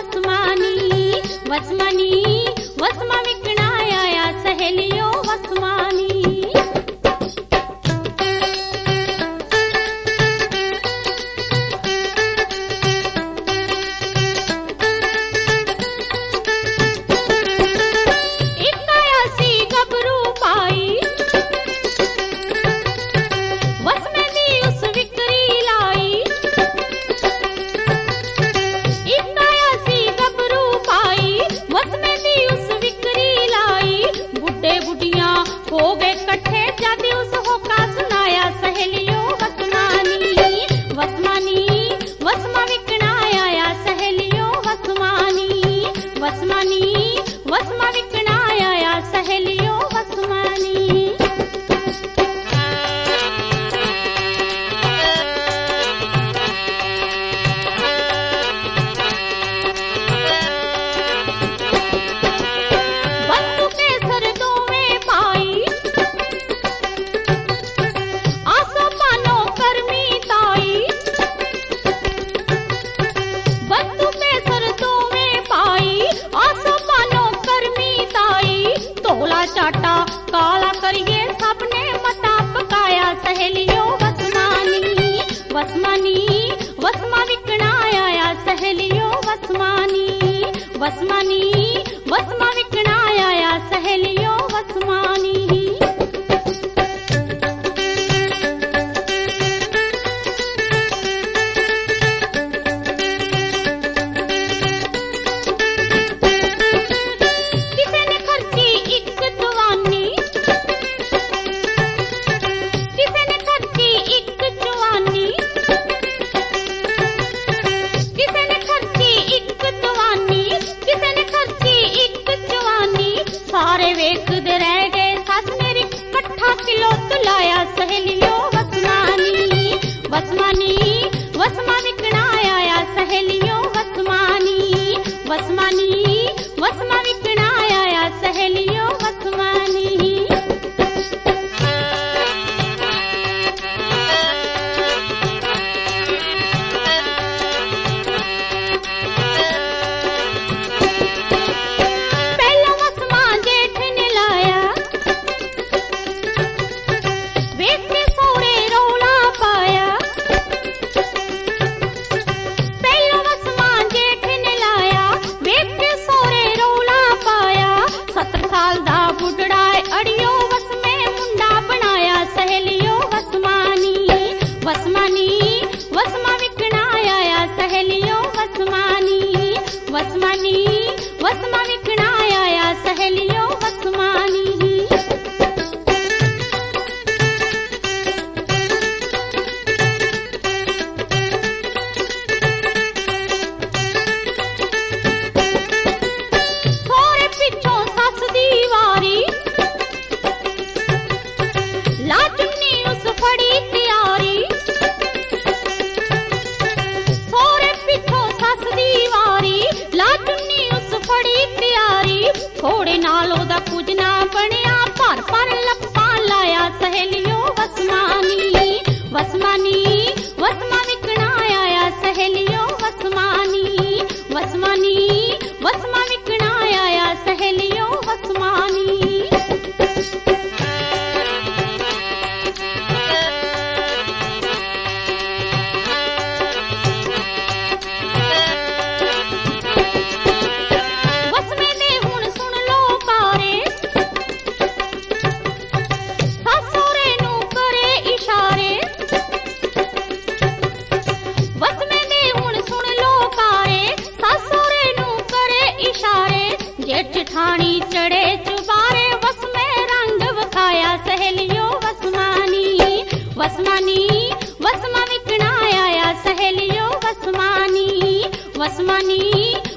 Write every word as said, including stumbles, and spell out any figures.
वसमानी, वसमानी वसमा विकणा आया सहेलियों वसमानी। हो गए कट्ठे जाती उस होका सुनाया सहेलियों वसमानी, वसमानी वसमा विकणा आया सहेलियों वसमानी, वसमानी वसमा विकणा आया सहेलियों वसमानी। चाटा काला करिए सबने मता पकाया सहेलियों वसमानी, वसमानी वसमा विकणा आया सहेलियों वसमानी, वसमानी वसमा विकणा आया सहेलियों वसमानी। सारे वेखदे रह गए सस मेरी कट्ठा किलो तुलाया सहेलियों वसमानी, वसमानी वसमा विकणा आया सहेलियों वसमानी, वसमानी वसमा विकणा आया सहेलियों वसमानी। वसमानी वसमा विकणा आया सहेलियों वसमानी, वसमानी वसमा विकणा आया सहेलियों वसमानी। सोरे पिछों सस दी वारी लाजुनी उस फड़ी तैयारी, थोड़े नालों दा कुछ ना बनिया पर पर लप्पा लाया सहेलियों वसमानी, वसमानी वसमा विकणा आया सहेलियों वसमानी, वसमानी वसमा विकणा आया सहेलियों वसमानी। जेठानी चढ़े चुबारे वस में रंग बखाया सहेलियों वसमानी, वसमानी वसमा विकणा आया सहेलियों वसमानी, वसमानी